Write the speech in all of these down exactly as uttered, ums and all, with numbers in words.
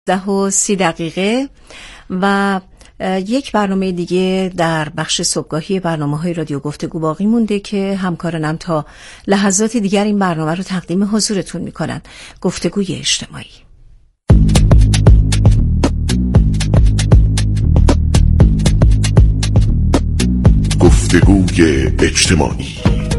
ده و سی دقیقه و یک برنامه دیگه در بخش صبحگاهی برنامه‌های رادیو گفتگو باقی مونده که همکارانم تا لحظات دیگر این برنامه رو تقدیم حضورتون میکنن. گفتگوی اجتماعی. گفتگوی اجتماعی.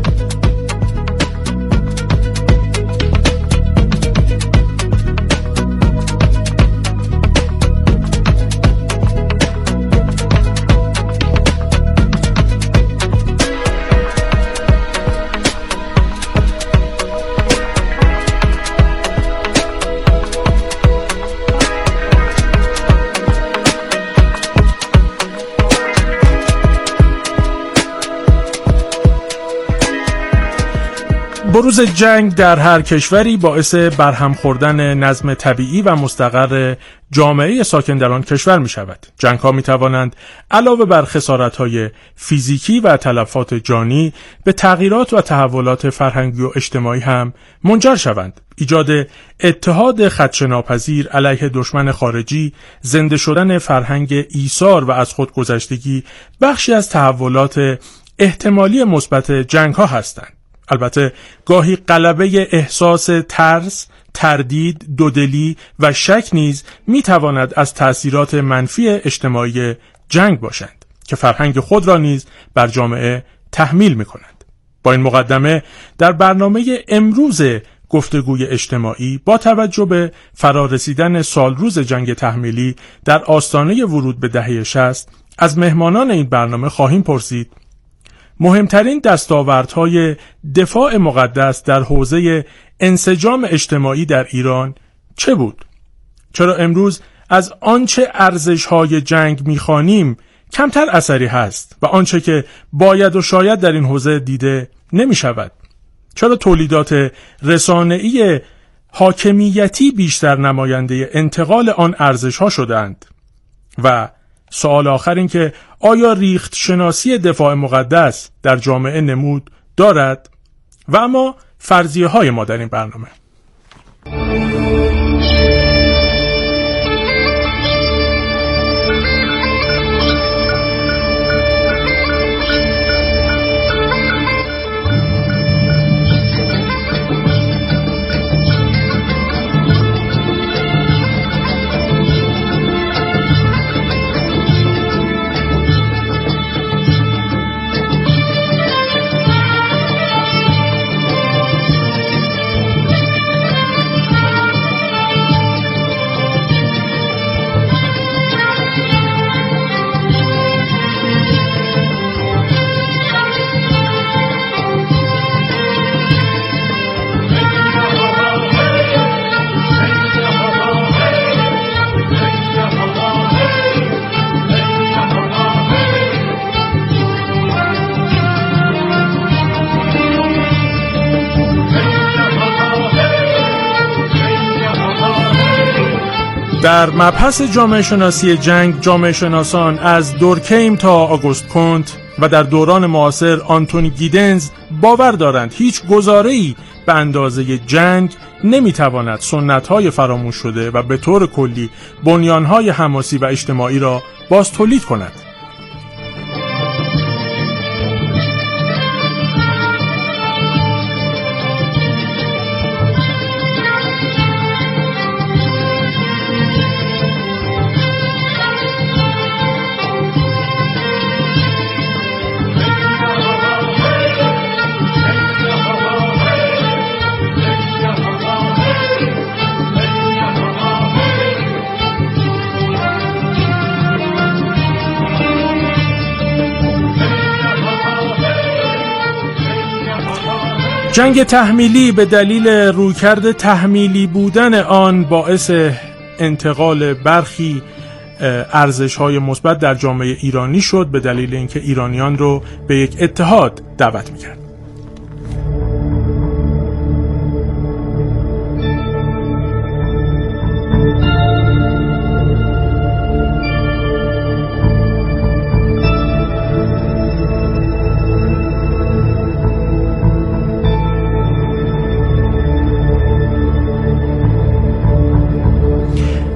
بروز جنگ در هر کشوری باعث برهم خوردن نظم طبیعی و مستقر جامعه ساکن در آن کشور می شود. جنگ ها می توانند علاوه بر خسارت های فیزیکی و تلفات جانی به تغییرات و تحولات فرهنگی و اجتماعی هم منجر شوند. ایجاد اتحاد خدشه‌ناپذیر علیه دشمن خارجی، زنده شدن فرهنگ ایثار و از خودگذشتگی بخشی از تحولات احتمالی مثبت جنگ ها هستند. البته گاهی غلبه احساس ترس، تردید، دودلی و شک نیز میتواند از تأثیرات منفی اجتماعی جنگ باشند که فرهنگ خود را نیز بر جامعه تحمیل میکنند. با این مقدمه در برنامه امروز گفتگوی اجتماعی با توجه به فرارسیدن سالروز جنگ تحمیلی در آستانه ورود به دهه شصت از مهمانان این برنامه خواهیم پرسید مهمترین دستاوردهای دفاع مقدس در حوزه انسجام اجتماعی در ایران چه بود؟ چرا امروز از آنچه ارزش‌های جنگ می‌خوانیم کمتر اثری هست و آنچه که باید و شاید در این حوزه دیده نمی‌شود؟ چرا تولیدات رسانه‌ای حاکمیتی بیشتر نماینده انتقال آن ارزش‌ها شدند؟ و سوال آخر این که آیا ریخت شناسی دفاع مقدس در جامعه نمود دارد؟ و اما فرضیه های ما در این برنامه. در مبحث جامعه شناسی جنگ، جامعه شناسان از دورکهیم تا آگوست کنت و در دوران معاصر آنتونی گیدنز باور دارند هیچ گزاره‌ای به اندازه جنگ نمیتواند سنت‌های فراموش شده و به طور کلی بنیان‌های حماسی و اجتماعی را باز تولید کند. جنگ تحمیلی به دلیل رویکرد تحمیلی بودن آن باعث انتقال برخی ارزش‌های مثبت در جامعه ایرانی شد، به دلیل اینکه ایرانیان رو به یک اتحاد دعوت می‌کرد.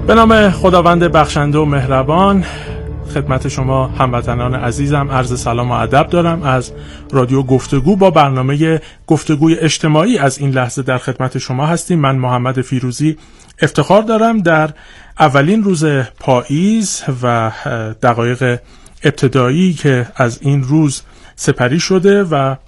به نام خداوند بخشنده و مهربان خدمت شما هموطنان عزیزم عرض سلام و ادب دارم. از رادیو گفتگو با برنامه گفتگوی اجتماعی از این لحظه در خدمت شما هستیم. من محمد فیروزی افتخار دارم در اولین روز پاییز و دقایق ابتدایی که از این روز سپری شده و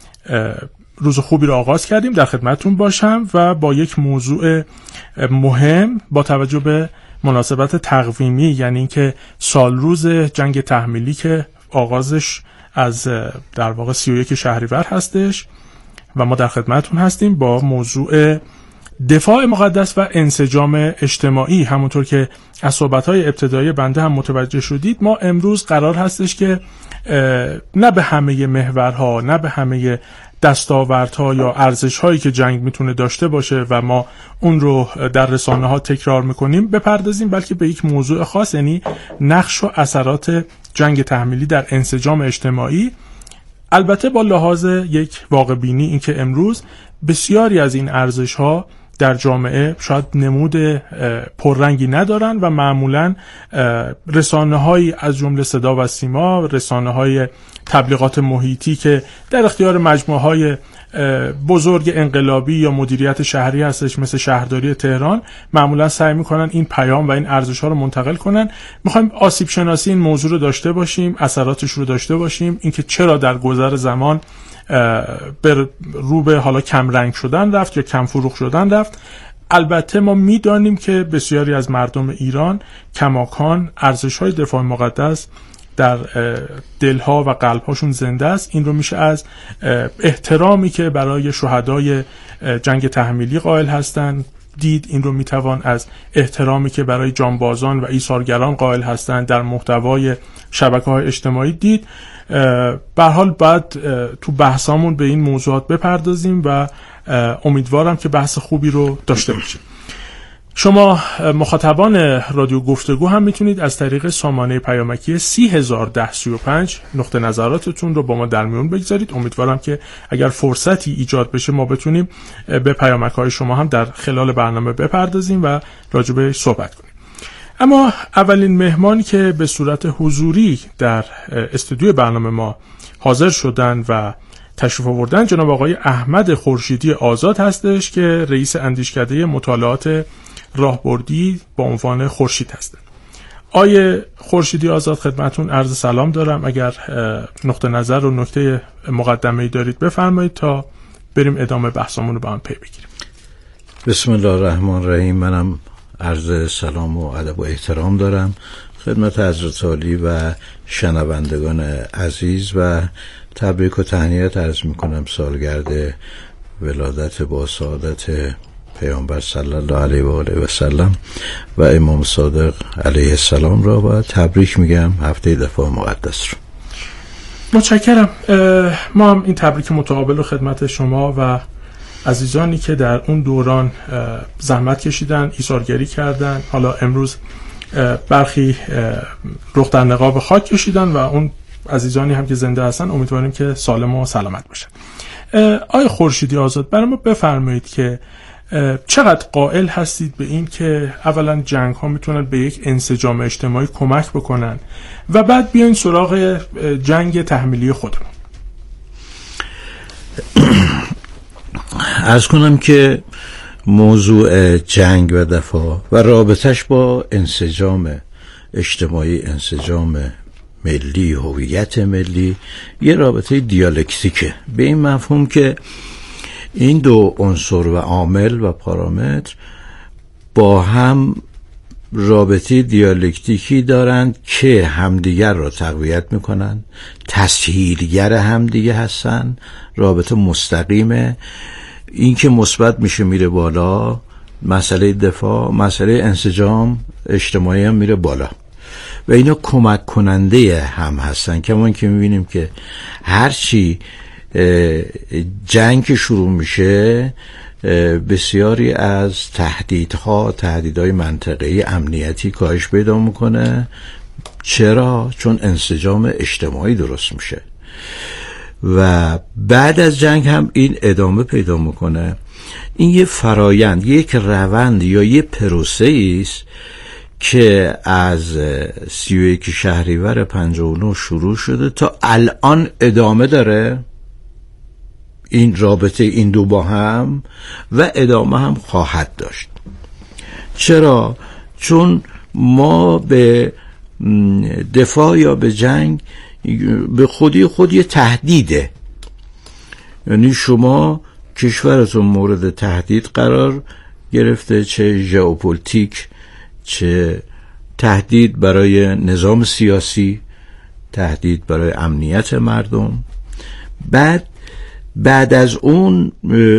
روز خوبی رو آغاز کردیم در خدمتتون باشم و با یک موضوع مهم با توجه به مناسبت تقویمی، یعنی اینکه سال روز جنگ تحمیلی که آغازش از در واقع سی و یک شهریور هستش و ما در خدمتتون هستیم با موضوع دفاع مقدس و انسجام اجتماعی. همونطور که از صحبت‌های ابتدایی بنده هم متوجه شدید، ما امروز قرار هستش که نه به همه محورها، نه به همه دستاوردها یا ارزش‌هایی که جنگ میتونه داشته باشه و ما اون رو در رسانه‌ها تکرار میکنیم بپردازیم، بلکه به یک موضوع خاص، یعنی نقش و اثرات جنگ تحمیلی در انسجام اجتماعی. البته با لحاظ یک واقع بینی، اینکه امروز بسیاری از این ارزش‌ها در جامعه شاید نمود پررنگی ندارن و معمولاً رسانه‌هایی از جمله صدا و سیما، رسانه‌های تبلیغات محیطی که در اختیار مجموعه‌های بزرگ انقلابی یا مدیریت شهری هستش مثل شهرداری تهران، معمولاً سعی می‌کنن این پیام و این ارزش‌ها رو منتقل کنن. می‌خوایم آسیب شناسی این موضوع رو داشته باشیم، اثراتش رو داشته باشیم، اینکه چرا در گذر زمان به رو به حالا کم رنگ شدن رفت یا کم فروغ شدن رفت. البته ما می‌دانیم که بسیاری از مردم ایران کماکان ارزش‌های دفاع مقدس در دلها و قلب‌هاشون زنده است. این رو میشه از احترامی که برای شهدای جنگ تحمیلی قائل هستند دید. این رو میتوان از احترامی که برای جانبازان و ایثارگران قائل هستند در محتوای شبکه‌های اجتماعی دید. به هر حال بعد تو بحثامون به این موضوعات بپردازیم و امیدوارم که بحث خوبی رو داشته باشیم. شما مخاطبان رادیو گفتگو هم میتونید از طریق سامانه پیامکی سی هزار و ده سی و پنج نقطه نظراتتون رو با ما در میون بگذارید. امیدوارم که اگر فرصتی ایجاد بشه ما بتونیم به پیامک‌های شما هم در خلال برنامه بپردازیم و راجع بهش صحبت کنیم. اما اولین مهمانی که به صورت حضوری در استودیو برنامه ما حاضر شدن و تشریف آوردن جناب آقای احمد خورشیدی آزاد هستش که رئیس اندیشکده مطالعات راهبردی با عنوان خورشید هستند. آقای خورشیدی آزاد خدمتتون عرض سلام دارم. اگر نقطه نظر و نکته مقدمه‌ای دارید بفرمایید تا بریم ادامه بحثمون رو با هم پی بگیریم. بسم الله الرحمن الرحیم. منم عرض سلام و ادب و احترام دارم خدمت حضرت عالی و شنوندگان عزیز و تبریک و تهنیت عرض میکنم سالگرد ولادت با سعادت پیامبر صلی الله علیه و آله و سلم و امام صادق علیه السلام را و تبریک میگم هفته دفاع مقدس رو. متشکرم. ما هم این تبریک متقابل رو خدمت شما و عزیزانی که در اون دوران زحمت کشیدن، ایثارگری کردن، حالا امروز برخی رخ در نقاب خاک کشیدن و اون عزیزانی هم که زنده هستن امیدواریم که سالم و سلامت باشن. آقای خورشیدی آزاد برای ما بفرمایید که چقدر قائل هستید به این که اولا جنگ ها میتونن به یک انسجام اجتماعی کمک بکنن و بعد بیاین سراغ جنگ تحمیلی خودمون. عرض کنم که موضوع جنگ و دفاع و رابطش با انسجام اجتماعی، انسجام ملی، هویت ملی، یه رابطه دیالکتیکه، به این مفهوم که این دو عنصر و عامل و پارامتر با هم رابطه دیالکتیکی دارند که همدیگر را تقویت میکنن، تسهیلگر همدیگه هستن، رابطه مستقیمه. این که مثبت میشه میره بالا، مسئله دفاع، مسئله انسجام اجتماعی هم میره بالا و اینا کمک کننده هم هستن. کمان که میبینیم که هرچی جنگ که شروع میشه بسیاری از تهدیدها، تهدیدهای منطقه‌ای امنیتی کاهش پیدا میکنه. چرا؟ چون انسجام اجتماعی درست میشه و بعد از جنگ هم این ادامه پیدا میکنه. این یه فرایند، یک روند یا یه پروسه است که از سی و یک شهریور پنجاه و نه شروع شده تا الان ادامه داره، این رابطه این دو با هم، و ادامه هم خواهد داشت. چرا؟ چون ما به دفاع یا به جنگ به خودی خود یه تهدیده، یعنی شما کشورتون مورد تهدید قرار گرفته، چه ژئوپلیتیک، چه تهدید برای نظام سیاسی، تهدید برای امنیت مردم. بعد بعد از اون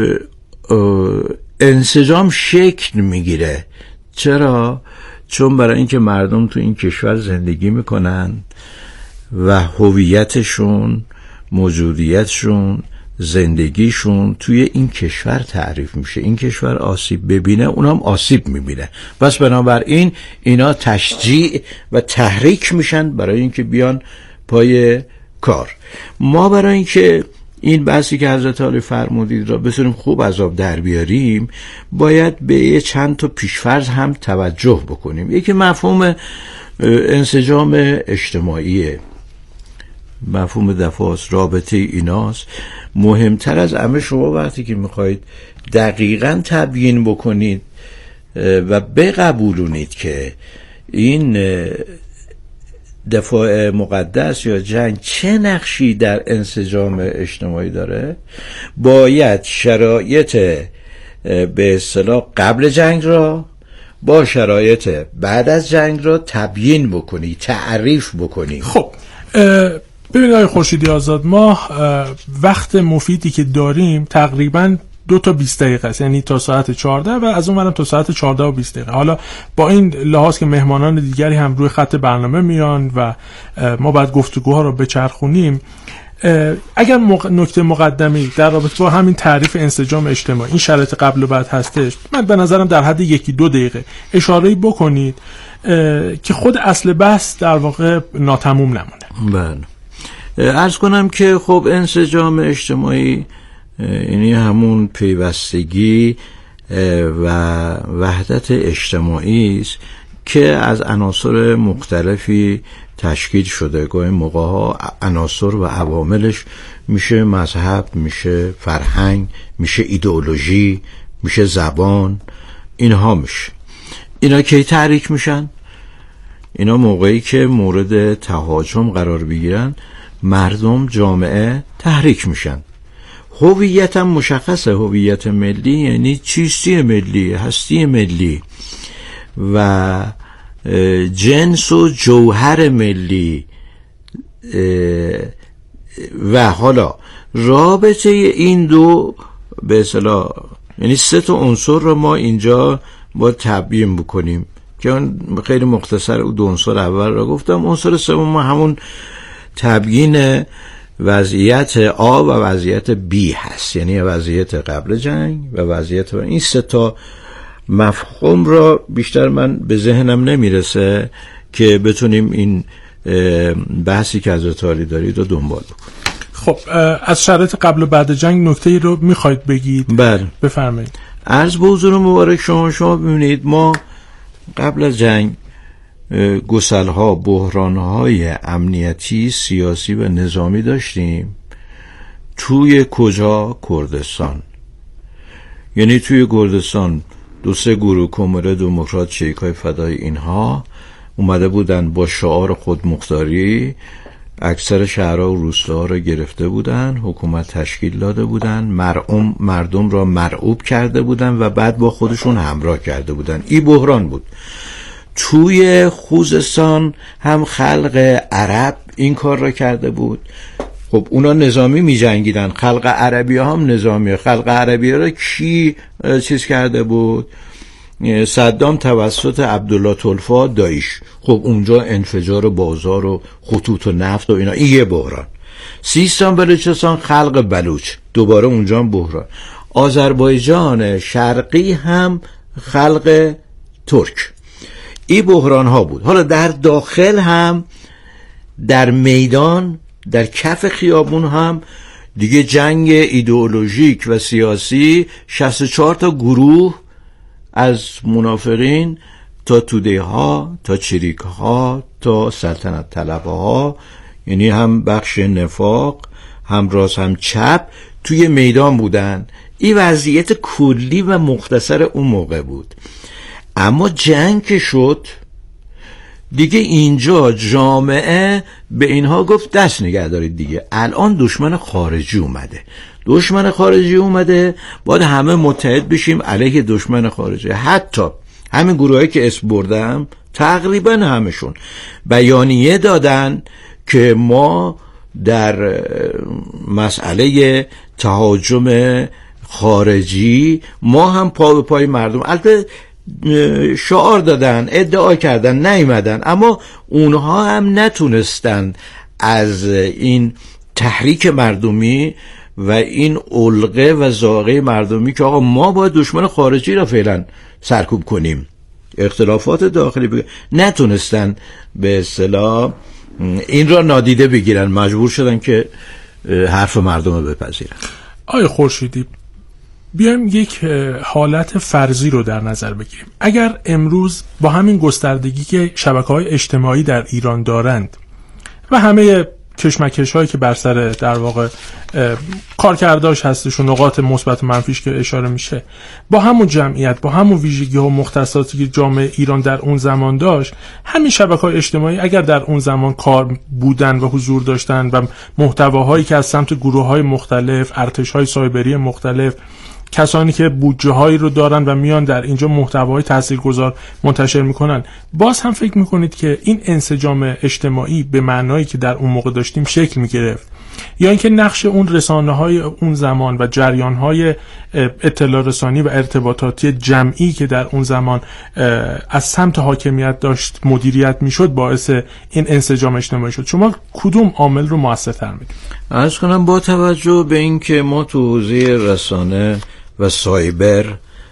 انسجام شکل میگیره. چرا؟ چون برای اینکه مردم تو این کشور زندگی میکنن و هویتشون، موجودیتشون، زندگیشون توی این کشور تعریف میشه. این کشور آسیب ببینه، اونم آسیب میبینه. بس بنابراین اینا تشجیع و تحریک میشن برای اینکه بیان پای کار. ما برای اینکه این بحثی که حضرت عالی فرمودید را بتونیم خوب از آب در بیاریم، باید به یه چند تا پیشفرض هم توجه بکنیم. یکی مفهوم انسجام اجتماعیه، مفهوم دفاع، رابطه ایناست. مهمتر از همه شما وقتی که میخواید دقیقاً تبیین بکنید و بقبولونید که این دفاع مقدس یا جنگ چه نقشی در انسجام اجتماعی داره، باید شرایط به اصطلاح قبل جنگ را با شرایط بعد از جنگ را تبیین بکنی، تعریف بکنی. خب ببینید آقای خورشیدی آزاد، ما وقت مفیدی که داریم تقریباً دو تا بیست دقیقه است، یعنی تا ساعت چهارده و از اون ورم تا ساعت چهارده و بیست دقیقه. حالا با این لحاظ که مهمانان دیگری هم روی خط برنامه میان و ما باید گفتگوها رو بچرخونیم، اگر نکته مقدمی در رابطه با همین تعریف انسجام اجتماعی، این شرایط قبل و بعد هستش، من به نظرم در حد یکی دو دقیقه اشاره‌ای بکنید که خود اصل بحث در واقع ناتموم نمونه. بله، عرض کنم که خب انسجام اجتماعی یعنی همون پیوستگی و وحدت اجتماعی است که از عناصر مختلفی تشکیل شده. گاهی موقع‌ها عناصر و عواملش میشه مذهب، میشه فرهنگ، میشه ایدئولوژی، میشه زبان، اینها میشه. اینا کی تحریک میشن؟ اینا موقعی که مورد تهاجم قرار بگیرن، مردم، جامعه تحریک میشن. هویت هم مشخصه، هویت ملی یعنی چیستی ملی، هستی ملی و جنس و جوهر ملی. و حالا رابطه این دو به اصطلاح یعنی سه تا عنصر رو ما اینجا باید تبیین بکنیم که اون خیلی مختصر دو عنصر اول را گفتم. عنصر سوم همون تبیین وضعیت آ و وضعیت بی هست، یعنی وضعیت قبل جنگ و وضعیت با. این سه تا مفهوم را بیشتر من به ذهنم نمیرسه که بتونیم این بحثی که حضرت عالی دارید رو دنبال بکنیم. خب از شرایط قبل و بعد جنگ نکته‌ای رو میخواید بگید؟ بله بفرمایید. عرض به حضور مبارک شما شما ببینید ما قبل از جنگ گسل‌ها، بحران‌های امنیتی، سیاسی و نظامی داشتیم. توی کجا؟ کردستان. یعنی توی کردستان دو سه گروه کمره دموکرات، شیکای فدای، اینها اومده بودن با شعار خودمختاری، اکثر شهرها و روستاها را گرفته بودن، حکومت تشکیل داده بودن، مردم مردم را مرعوب کرده بودن و بعد با خودشون همراه کرده بودن. این بحران بود. توی خوزستان هم خلق عرب این کار را کرده بود. خب اونا نظامی می جنگیدن، خلق عربی هم نظامی. خلق عربی را کی چیز کرده بود؟ صدام توسط عبدالله طلفا داعش. خب اونجا انفجار بازار و خطوط و نفت و اینا، این یه بحران. سیستان بلوچستان خلق بلوچ، دوباره اونجا هم بحران. آذربایجان شرقی هم خلق ترک. این بحران ها بود. حالا در داخل هم، در میدان، در کف خیابون هم دیگه جنگ ایدئولوژیک و سیاسی، شصت و چهار تا گروه از منافقین تا توده ها، تا چریک ها، تا سلطنت طلبه ها، یعنی هم بخش نفاق، هم راست هم چپ توی میدان بودن. این وضعیت کلی و مختصر اون موقع بود. اما جنگ که شد دیگه، اینجا جامعه به اینها گفت دست نگه دارید دیگه. الان دشمن خارجی اومده، دشمن خارجی اومده، باید همه متحد بشیم علیه دشمن خارجی. حتی همین گروهایی که اسم بردم تقریبا همشون بیانیه دادن که ما در مسئله تهاجم خارجی ما هم پا به پای مردم، البته شعار دادن، ادعا کردن، نیومدن، اما اونها هم نتونستن از این تحریک مردمی و این علقه و ذائقه مردمی که آقا ما باید دشمن خارجی را فعلا سرکوب کنیم، اختلافات داخلی بگیر. نتونستن به اصطلاح این را نادیده بگیرن، مجبور شدن که حرف مردم رو بپذیرن. آقای خورشیدی، بیایم یک حالت فرضی رو در نظر بگیریم. اگر امروز با همین گستردگی که شبکه‌های اجتماعی در ایران دارند و همه کشمکش هایی که بر سر در واقع کارکرداش هستش و نقاط مثبت و منفیش که اشاره میشه، با همون جمعیت، با همون ویژگی ها و مختصاتی که جامعه ایران در اون زمان داشت، همین شبکه‌های اجتماعی اگر در اون زمان کار بودن و حضور داشتن و محتواهایی که از سمت گروه‌های مختلف، ارتش‌های سایبری مختلف، کسانی که بودجه هایی رو دارن و میان در اینجا محتوای تاثیرگذار منتشر میکنن، باز هم فکر میکنید که این انسجام اجتماعی به معنایی که در اون موقع داشتیم شکل میگرفت، یا اینکه نقش اون رسانه های اون زمان و جریان های اطلاع رسانی و ارتباطاتی جمعی که در اون زمان از سمت حاکمیت داشت مدیریت میشد باعث این انسجام اجتماعی شد؟ شما کدوم عامل رو موثرتر میدید؟ عرض کنم با توجه به اینکه ما تو حوزه رسانه و سایبر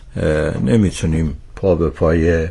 نمیتونیم پا به پای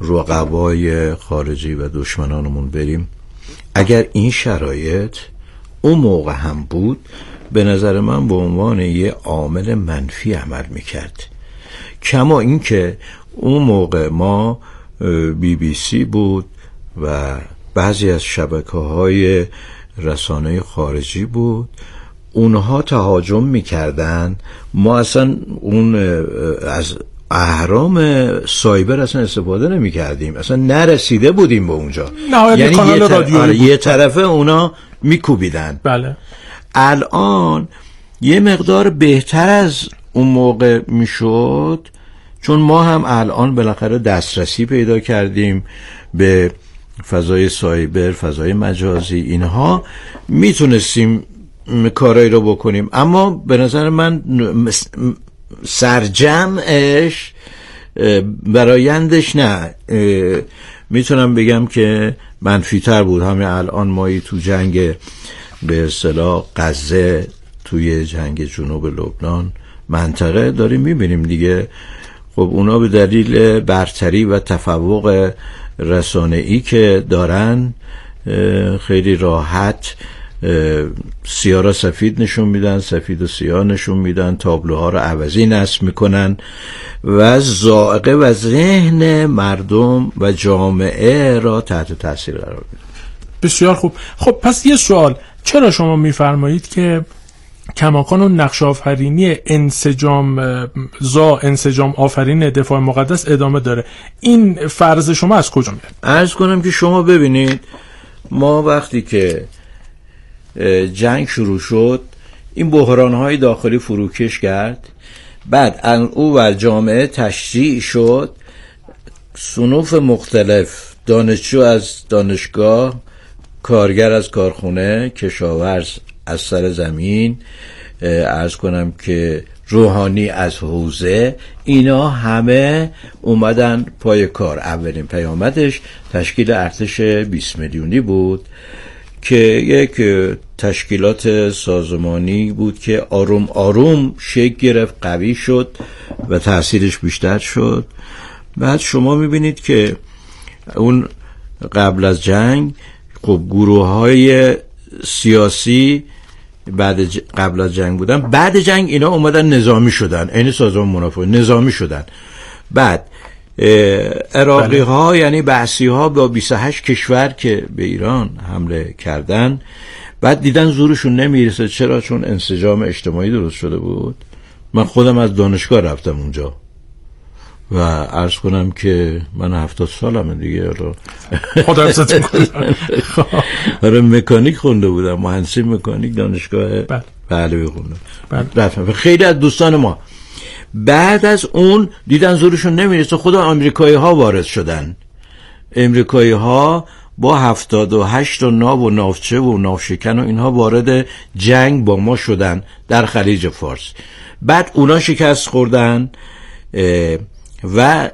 رقبای خارجی و دشمنانمون بریم، اگر این شرایط اون موقع هم بود، به نظر من به عنوان یه عامل منفی عمل میکرد. کما اینکه اون موقع ما بی بی سی بود و بعضی از شبکه‌های رسانه خارجی بود، اونها تهاجم میکردن، ما اصلا اون از اهرام سایبر اصلا استفاده نمی کردیم، اصلا نرسیده بودیم به اونجا، یعنی یه, طر... آره یه طرفه اونا میکوبیدن. بله. الان یه مقدار بهتر از اون موقع میشد، چون ما هم الان بالاخره دسترسی پیدا کردیم به فضای سایبر، فضای مجازی، اینها میتونستیم کارایی رو بکنیم. اما به نظر من سرجمعش برایندش نه، میتونم بگم که منفی‌تر بود. همین الان ما تو جنگ به اصطلاح غزه، توی جنگ جنوب لبنان منطقه داریم میبینیم دیگه. خب اونا به دلیل برتری و تفوق رسانه‌ای که دارن خیلی راحت سیاه را سفید نشون میدن، سفید و سیاه نشون میدن، تابلوها را عوضی نصب میکنن و ذائقه و ذهن مردم و جامعه را تحت تاثیر قرار میدن. بسیار خوب. خب پس یه سوال، چرا شما میفرمایید که کماکان و نقش آفرینی انسجام زا انسجام آفرین دفاع مقدس ادامه داره؟ این فرض شما از کجا میاد؟ عرض کنم که شما ببینید، ما وقتی که جنگ شروع شد، این بحران‌های داخلی فروکش کرد، بعد او و جامعه تشریع شد، صنوف مختلف، دانشجو از دانشگاه، کارگر از کارخونه، کشاورز از سر زمین، عرض کنم که روحانی از حوزه، اینا همه اومدن پای کار. اولین پیامدش تشکیل ارتش بیست میلیونی بود که یک تشکیلات سازمانی بود که آروم آروم شکل گرفت، قوی شد و تأثیرش بیشتر شد. بعد شما میبینید که اون قبل از جنگ خب گروه های سیاسی بعد ج... قبل از جنگ بودن، بعد جنگ اینا اومدن نظامی شدن، این سازمان منافع نظامی شدن. بعد عراقی ها بله. یعنی بعثی ها با بیست و هشت کشور که به ایران حمله کردن، بعد دیدن زورشون نمیرسه. چرا؟ چون انسجام اجتماعی درست شده بود. من خودم از دانشگاه رفتم اونجا و عرض کنم که من هفتاد سالمه دیگه رو خدا حفظتون کنه. آره مکانیک خونده بودم، مهندسی مکانیک دانشگاه پهلوی خوندم. رفتم. خیلی از دوستان ما بعد از اون دیدن زورشون نمیرسه، خود آمریکایی ها وارد شدن. امریکایی ها با هفتاد و هشت و ناو و ناوچه و ناوشکن و اینها وارد جنگ با ما شدن در خلیج فارس. بعد اونا شکست خوردن و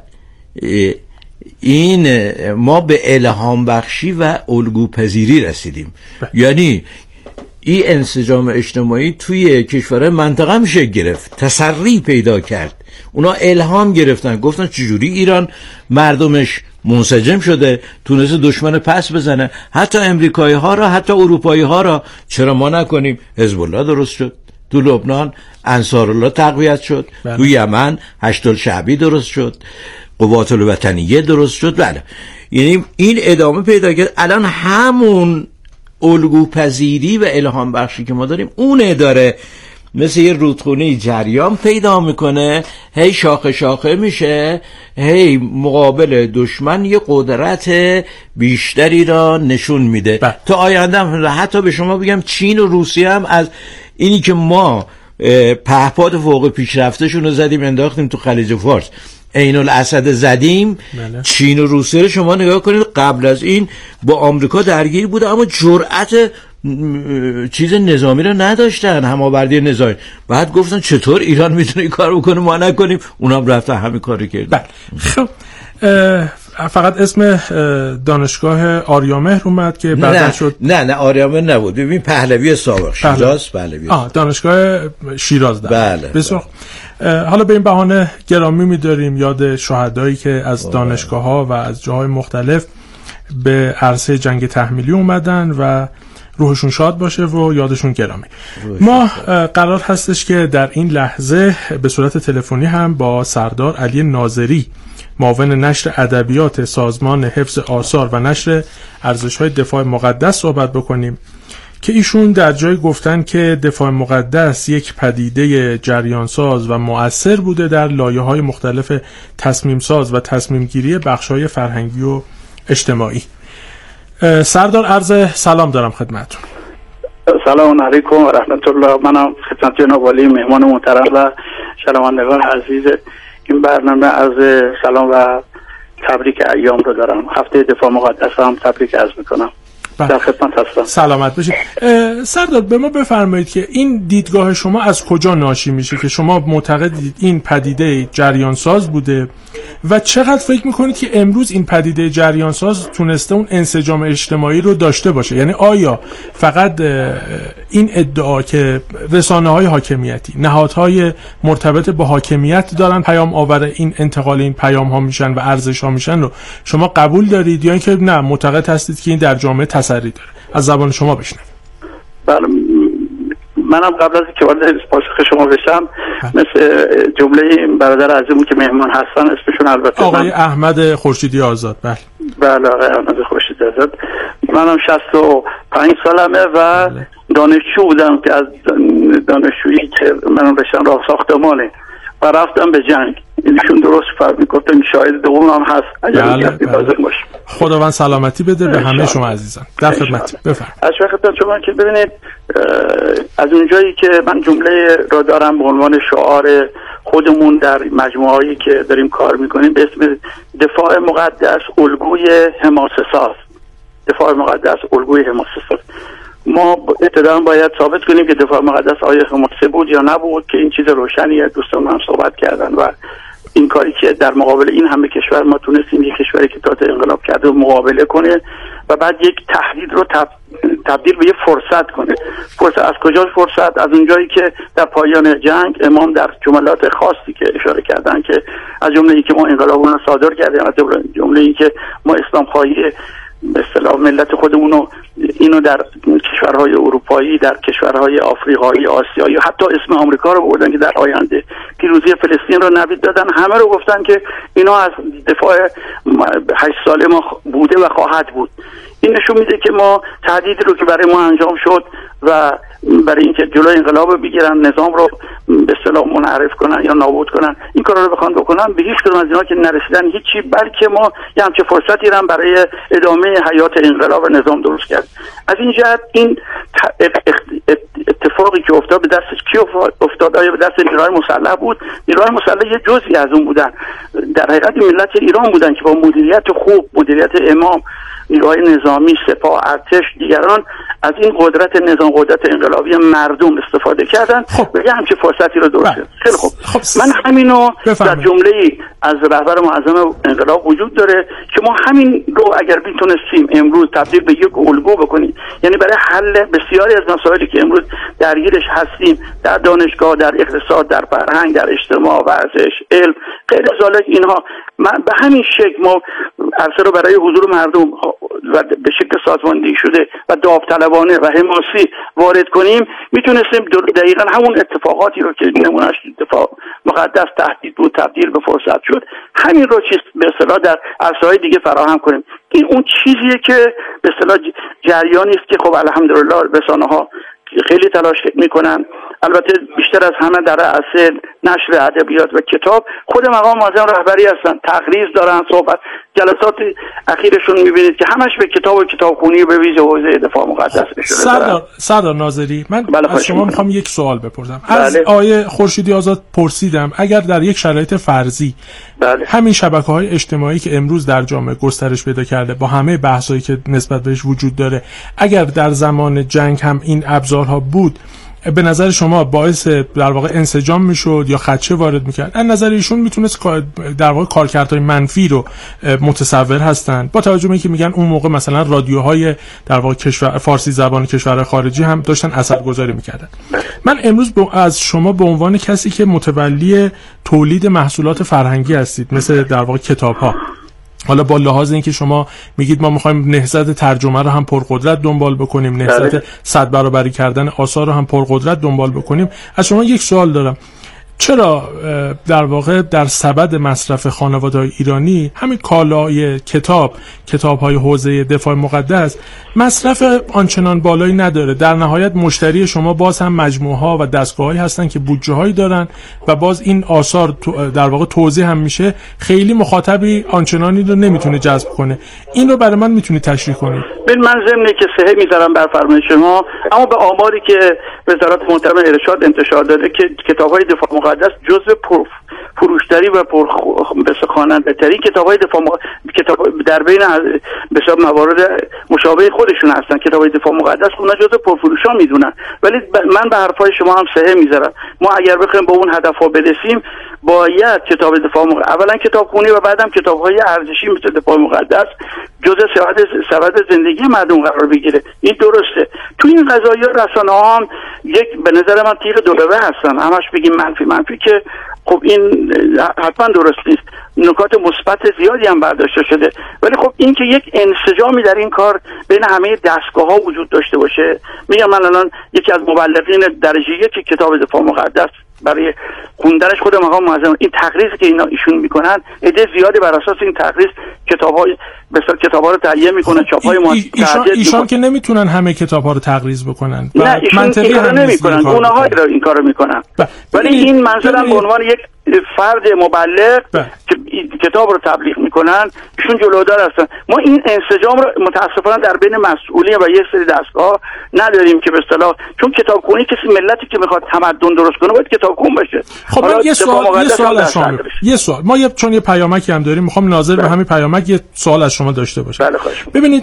این ما به الهام بخشی و الگوپذیری رسیدیم. یعنی این انسجام اجتماعی توی کشور منطقه میشه گرفت، تسری پیدا کرد. اونا الهام گرفتن، گفتن چجوری ایران مردمش منسجم شده، تونسته دشمن پس بزنه، حتی امریکایی ها را، حتی اروپایی ها را چرا ما نکنیم. حزب الله درست شد تو لبنان، انصارالله تقویت شد بله. تو یمن هشت الشعبی درست شد، قوات الوطنیه درست شد. بله، یعنی این ادامه پیدا کرد. الان همون الگوپذیری و الهام بخشی که ما داریم اونه داره مثل یه رودخونه جریان پیدا میکنه، هی شاخه شاخه میشه، هی مقابل دشمن یه قدرت بیشتری را نشون میده. با. تا آینده هم حتی به شما بگم چین و روسیه هم از اینی که ما پهپاد فوق پیشرفتشون رو زدیم انداختیم تو خلیج فارس، عین الاسد زدیم. بله. چین و روسیه رو شما نگاه کنید، قبل از این با آمریکا درگیر بوده اما جرأت چیز نظامی رو نداشتن، هماوردی نظامی. بعد گفتن چطور ایران میتونه این کار بکنه ما نکنیم، اونا هم رفتن همین کاری کردن. خب فقط اسم دانشگاه آریامهر اومد که بعدا شد. نه نه آریامهر نبود، ببین پهلوی سابق شیراز. پهلوی آه دانشگاه شیراز ده. بله. بسیار حالا به این بهانه گرامی می‌داریم یاد شهدایی که از دانشگاه‌ها و از جاهای مختلف به عرصه جنگ تحمیلی اومدن و روحشون شاد باشه و یادشون گرامی. ما قرار هستش که در این لحظه به صورت تلفنی هم با سردار علی ناظری، معاون نشر ادبیات سازمان حفظ آثار و نشر ارزش‌های دفاع مقدس صحبت بکنیم که ایشون در جای گفتن که دفاع مقدس یک پدیده جریانساز و مؤثر بوده در لایه‌های مختلف تصمیم ساز و تصمیم گیری بخش‌های فرهنگی و اجتماعی. سردار عرض سلام دارم خدمتتون. سلام علیکم و رحمت الله. منم خدمت جناب عالی مهمان محترم و شنوندگان عزیز این برنامه عرض سلام و تبریک ایام رو دارم. هفته دفاع مقدس هم تبریک عرض میکنم. در خدمت هستم. سلامت باشید. سردار به ما بفرمایید که این دیدگاه شما از کجا ناشی میشه که شما معتقدید این پدیده جریان ساز بوده و چقدر فکر میکنید که امروز این پدیده جریان ساز تونسته اون انسجام اجتماعی رو داشته باشه؟ یعنی آیا فقط این ادعا که رسانه‌های حاکمیتی، نهادهای مرتبط با حاکمیت دارن پیام آور این انتقال این پیام ها میشن و ارزش ها میشن رو شما قبول دارید یا اینکه نه معتقد هستید که این در جامعه تسری داره؟ از زبان شما بشنویم. بله، منم قبل از اینکه وارد پاسخ شما بشم مثل جمله برادر عزیزمون که مهمان هستن اسمشون البته آقای احمد خورشیدی آزاد. بله بله آقای احمد خورشیدی آزاد. منم شصت و پنج سالمه و بله. دانشجو بودم که از دانشجویی که منم رشتم راه ساختمانه و رفتم به جنگ. ایشون درست فرمی گفتم شاید دوم هم هست اگر بله بله. خداوند سلامتی بده به همه شما عزیزان. در خدمت. بفرمایید. از خدمت شما که ببینید از اونجایی که من جمله را دارم به عنوان شعار خودمون در مجموعه‌ای که داریم کار میکنیم به اسم دفاع مقدس الگوی حماسه ساز. دفاع مقدس الگوی حماسه ساز. ما ابتداً باید ثابت کنیم که دفاع مقدس آیا حماسه بود یا نبود که این چیز روشنیه. دوستان هم صحبت کردن و این کاری که در مقابل این همه کشور ما تونستیم یک کشوری که تحت انقلاب کرده مقابله کنه و بعد یک تهدید رو تب... تبدیل به یک فرصت کنه. فرصت از کجا فرصت؟ از اونجایی که در پایان جنگ امام در جملات خاصی که اشاره کردن که از جمله ای که ما انقلابون رو صادر کردیم، از جمله ای که ما اسلام خواهی به اصطلاح ملت خودمون رو اینو در کشورهای اروپایی، در کشورهای آفریقایی، آسیایی، حتی اسم آمریکا رو بردن که در آینده پیروزی فلسطین رو نوید دادن. همه رو گفتن که اینا از دفاع هشت ساله ما بوده و خواهد بود. این نشون میده که ما تهدیدی رو که برای ما انجام شد و برای اینکه جلوی انقلاب بگیرن، نظام رو به اصطلاح منحرف کنن یا نابود کنن، این کارا رو بخوان بکنن، به هیچ کدوم از اینا که نرسیدن هیچی، بلکه ما یه همچه فرصتی رو برای ادامه حیات انقلاب و نظام درست کرد. از این جهت این اتفاقی که افتاد به دست کی افتاد؟ آیا به دست نیروهای مسلح بود؟ نیروهای مسلح یه جزئی از اون بودن، در حقیقت ملت ایران بودن که با مدیریت خوب، مدیریت امام، نیروهای نظامی، سپاه، ارتش، دیگران از این قدرت نظام، قدرت انقلابی مردم استفاده کردن خب. و یه همچه فرصتی رو درست کرد. خیلی خوب. خب. من همینو بفرمایید. در جمله از رهبر معظم انقلاب وجود داره که ما همین رو اگر میتونستیم امروز تبدیل به یک الگو بکنیم، یعنی برای حل بسیاری از مسائلی که امروز درگیرش هستیم، در دانشگاه، در اقتصاد، در فرهنگ، در اجتماع، ورزش، علم، غیر ذالک، اینها به همین شکل ما عرصه رو برای حضور مردم و به شکل سازماندهی شده و داوطلبانه و حماسی وارد کنیم، میتونستیم دقیقا همون اتفاقاتی رو که نمونهش دفاع مقدس تهدید بود تبدیل به فرصت شد، همین رو چیز به اصطلاح در عرصه‌های دیگه فراهم کنیم. این اون چیزیه که به اصطلاح جریانی است که خب الحمدلله رسانه‌ها خیلی تلاش میکنن. البته بیشتر از همه در اصل نشر ادبیات و کتاب خود مقام معظم رهبری هستن، تقریض دارن، صحبت جلسات اخیرشون میبینید که همش به کتاب و کتابخونی به ویژه حوزه دفاع مقدس اشاره سردار سردار ناظری، من بله از شما میخوام یک سوال بپرسم. بله. از آیه خورشیدی آزاد پرسیدم اگر در یک شرایط فرضی بله. همین شبکه‌های اجتماعی که امروز در جامعه گسترش پیدا کرده با همه بحثایی که نسبت بهش وجود داره، اگر در زمان جنگ هم این ابزارها بود، به نظر شما باعث در واقع انسجام میشد یا خدشه وارد میکرد؟ از نظر ایشون میتونست در واقع کارکردهای منفی رو متصور هستن، با توجه به اینکه میگن اون موقع مثلا رادیوهای در واقع کشور فارسی زبان کشورهای خارجی هم داشتن اثرگذاری میکردن. من امروز از شما به عنوان کسی که متولی تولید محصولات فرهنگی هستید، مثل در واقع کتاب‌ها، حالا با لحاظ اینکه شما میگید ما میخوایم نهضت ترجمه رو هم پرقدرت دنبال بکنیم، نهضت صد برابری کردن آثار رو هم پرقدرت دنبال بکنیم، از شما یک سوال دارم. چرا در واقع در سبد مصرف خانواده‌های ایرانی همین کالای کتاب، کتاب‌های حوزه دفاع مقدس مصرف آنچنان بالایی نداره؟ در نهایت مشتری شما باز هم مجموعه‌ها و دستگاه‌هایی هستن که بودجه‌هایی دارن و باز این آثار در واقع توزیع هم میشه، خیلی مخاطبی آنچنانی رو نمیتونه جذب کنه. این رو برای من میتونی تشریح کنید؟ ببین، من ضمن که صحه میذارم بر فرمان شما، اما به آماری که وزارت محترم ارشاد انتشار داده که کتاب‌های دفاع مقدس جزء پر فروشتری و پر خواننده تری کتاب‌های دفاع مقدس کتاب در بین به حساب موارد مشابه خودشون هستن. کتاب‌های دفاع مقدس اونا جزء پرفروشا میدونن، ولی من به حرفای شما هم صحه میذارم. ما اگر بخوایم به اون هدف‌ها برسیم باید کتاب دفاع مقدس، اولا کتابخونی و بعدم کتاب‌های ارزشی مثل دفاع مقدس جزء سبد سبد زندگی مردم قرار بگیره. این درسته. تو این قضایا رسانه‌ها هم یک به نظر من تیر دولبه هستن، همش بگیم منفی منفی که خب این حتما درست نیست. نکات مثبت زیادی هم برداشته شده، ولی خب این که یک انسجامی در این کار بین همه دستگاه‌ها وجود داشته باشه. میگم من الان یکی از مبلغین درجه یک کتاب دفاع مقدس برای خوندنش خود مقام معظم، این تقریضی که اینا ایشون میکنن، عده زیادی بر اساس این تقریض کتاب‌های مثلا کتاب‌ها رو تهیه میکنن، چاپ‌های ما ایشان, ایشان که نمیتونن همه کتاب‌ها رو تقریض بکنن، نه منطقی هم نمیکنن، اونها رو این کارو میکنن. ولی این منظورم به عنوان یک فرد مبلغ که کتاب رو تبلیغ میکنن، ایشون جلودار هستن. ما این انسجام رو متاسفانه در بین مسئولین و یک سری دستگاه نداریم که به اصطلاح، چون کتابخونی کسی ملتی که میخواد تمدن درست کنه باید کتابخون باشه. خب من یه سوال یه سوال از شما یه سوال ما یه چون یه پیامکی هم داریم، میخوام ناظر به همین پیامک یه سوال از شما داشته باشم. بله خواهش. ببینید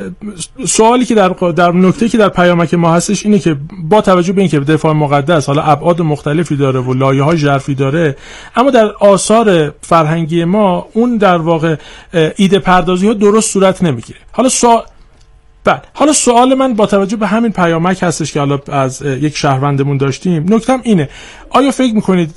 سوالی که در در نکته که در پیامک ما هستش اینه که با توجه به اینکه دفاع مقدس حالا ابعاد مختلفی داره و لایه‌های ژرفی داره، اما در آثار فرهنگی ما اون در واقع ایده پردازی ها درست صورت نمیگیره. حالا سوال بعد حالا سوال من با توجه به همین پیامک هستش که حالا از یک شهروندمون داشتیم، نکتم اینه: آیا فکر میکنید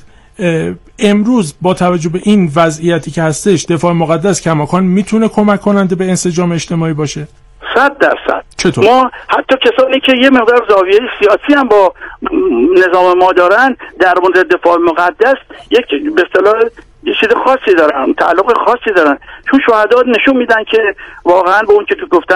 امروز با توجه به این وضعیتی که هستش دفاع مقدس کماکان میتونه کمک کننده به انسجام اجتماعی باشه؟ صد درصد. چطور؟ ما حتی کسانی که یه مقدار زاویه سیاسی هم با نظام ما دارن در مورد دفاع مقدس یک به اصطلاح یه چیز خاصی دارن، تعلق خاصی دارن، چون شهدا نشون میدن که واقعا به اون که تو گفتن